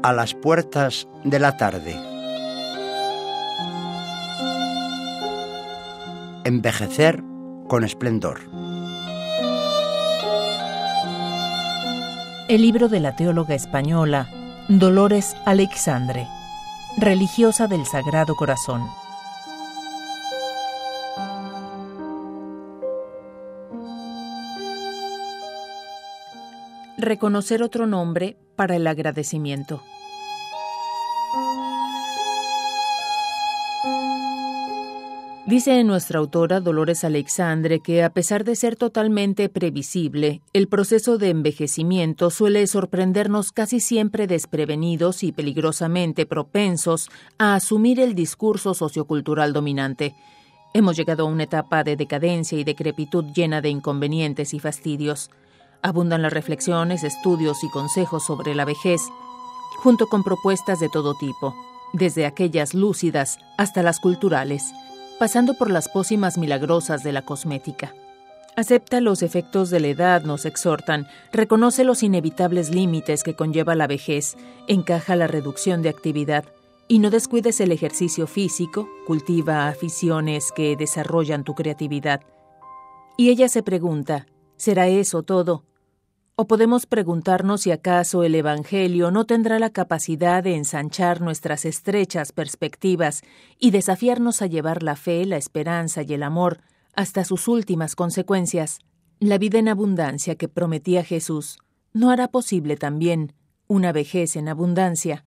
a las puertas de la tarde. Envejecer con esplendor. El libro de la teóloga española Dolores Aleixandre, religiosa del Sagrado Corazón. Reconocer otro nombre para el agradecimiento. Dice nuestra autora Dolores Aleixandre que, a pesar de ser totalmente previsible, el proceso de envejecimiento suele sorprendernos casi siempre desprevenidos y peligrosamente propensos a asumir el discurso sociocultural dominante. Hemos llegado a una etapa de decadencia y decrepitud llena de inconvenientes y fastidios. Abundan las reflexiones, estudios y consejos sobre la vejez, junto con propuestas de todo tipo, desde aquellas lúcidas hasta las culturales, pasando por las pócimas milagrosas de la cosmética. Acepta los efectos de la edad, nos exhortan, reconoce los inevitables límites que conlleva la vejez, encaja la reducción de actividad y no descuides el ejercicio físico, cultiva aficiones que desarrollan tu creatividad. Y ella se pregunta, ¿será eso todo? ¿O podemos preguntarnos si acaso el Evangelio no tendrá la capacidad de ensanchar nuestras estrechas perspectivas y desafiarnos a llevar la fe, la esperanza y el amor hasta sus últimas consecuencias? La vida en abundancia que prometía Jesús ¿no hará posible también una vejez en abundancia?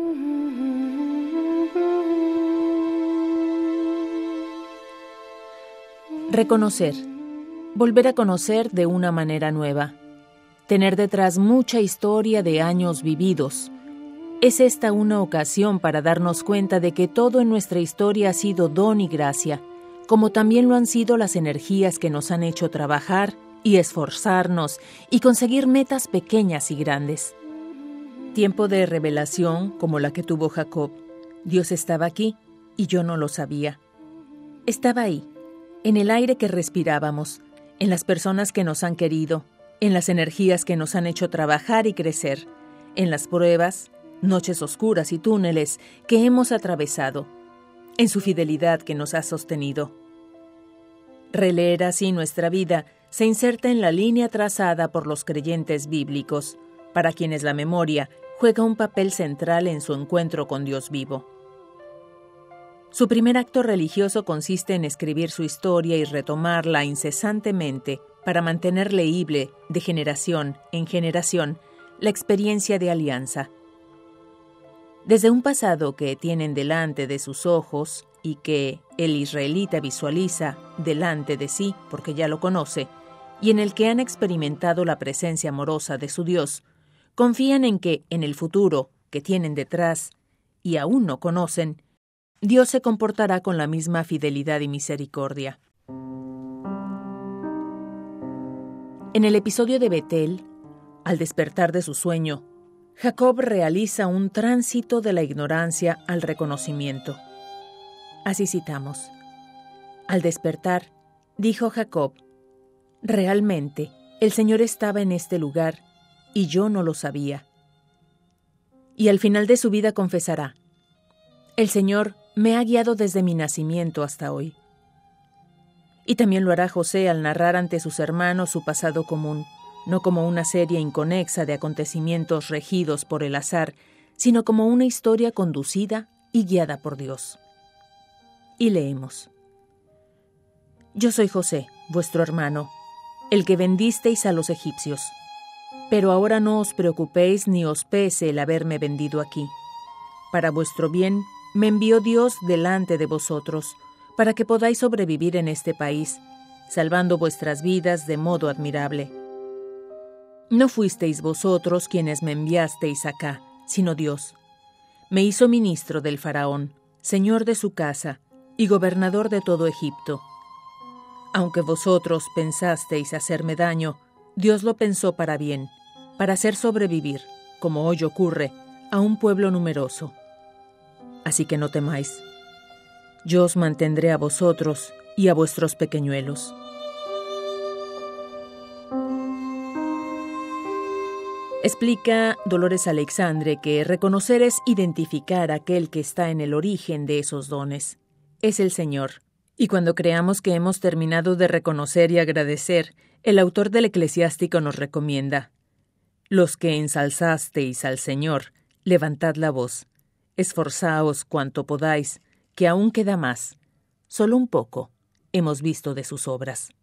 Reconocer. Volver a conocer de una manera nueva. Tener detrás mucha historia de años vividos. Es esta una ocasión para darnos cuenta de que todo en nuestra historia ha sido don y gracia, como también lo han sido las energías que nos han hecho trabajar y esforzarnos y conseguir metas pequeñas y grandes. Tiempo de revelación como la que tuvo Jacob. Dios estaba aquí y yo no lo sabía. Estaba ahí, en el aire que respirábamos, en las personas que nos han querido, en las energías que nos han hecho trabajar y crecer, en las pruebas, noches oscuras y túneles que hemos atravesado, en su fidelidad que nos ha sostenido. Releer así nuestra vida se inserta en la línea trazada por los creyentes bíblicos, para quienes la memoria juega un papel central en su encuentro con Dios vivo. Su primer acto religioso consiste en escribir su historia y retomarla incesantemente para mantener leíble, de generación en generación, la experiencia de alianza. Desde un pasado que tienen delante de sus ojos y que el israelita visualiza delante de sí porque ya lo conoce, y en el que han experimentado la presencia amorosa de su Dios, confían en que en el futuro que tienen detrás y aún no conocen, Dios se comportará con la misma fidelidad y misericordia. En el episodio de Betel, al despertar de su sueño, Jacob realiza un tránsito de la ignorancia al reconocimiento. Así citamos. Al despertar, dijo Jacob, realmente el Señor estaba en este lugar y yo no lo sabía. Y al final de su vida confesará, el Señor me ha guiado desde mi nacimiento hasta hoy. Y también lo hará José al narrar ante sus hermanos su pasado común, no como una serie inconexa de acontecimientos regidos por el azar, sino como una historia conducida y guiada por Dios. Y leemos. Yo soy José, vuestro hermano, el que vendisteis a los egipcios. Pero ahora no os preocupéis ni os pese el haberme vendido aquí. Para vuestro bien me envió Dios delante de vosotros, para que podáis sobrevivir en este país, salvando vuestras vidas de modo admirable. No fuisteis vosotros quienes me enviasteis acá, sino Dios. Me hizo ministro del faraón, señor de su casa y gobernador de todo Egipto. Aunque vosotros pensasteis hacerme daño, Dios lo pensó para bien, para hacer sobrevivir, como hoy ocurre, a un pueblo numeroso. Así que no temáis. Yo os mantendré a vosotros y a vuestros pequeñuelos. Explica Dolores Alexandre que reconocer es identificar a aquel que está en el origen de esos dones. Es el Señor. Y cuando creamos que hemos terminado de reconocer y agradecer, el autor del Eclesiástico nos recomienda: los que ensalzasteis al Señor, levantad la voz, esforzaos cuanto podáis, que aún queda más. Solo un poco hemos visto de sus obras.